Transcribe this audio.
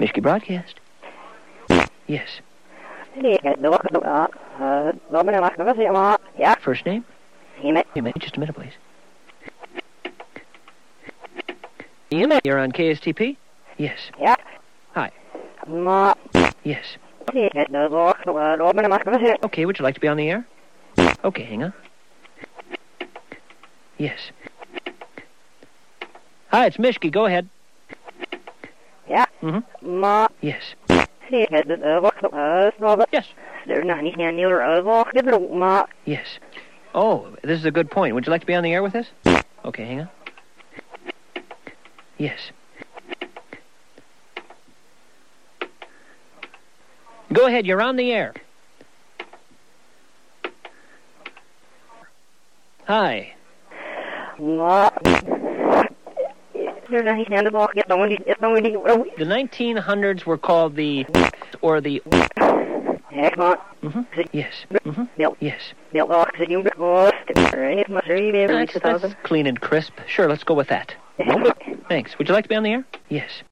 Mishki Broadcast. Yes. Yeah. First name? Email. Just a minute, please. You're on KSTP? Yes. Yeah. Hi. Yes. Okay, would you like to be on the air? Okay, hang on. Yes. Hi, it's Mishki. Go ahead. Yeah. Mm-hmm. Yes. Yes. Yes. Oh, this is a good point. Would you like to be on the air with us? Okay, hang on. Yes. Go ahead, you're on the air. Hi. The 1900s were called the... or the... Mm-hmm. Yes. Mm-hmm. Yes. That's clean and crisp. Sure, let's go with that. Thanks. Would you like to be on the air? Yes.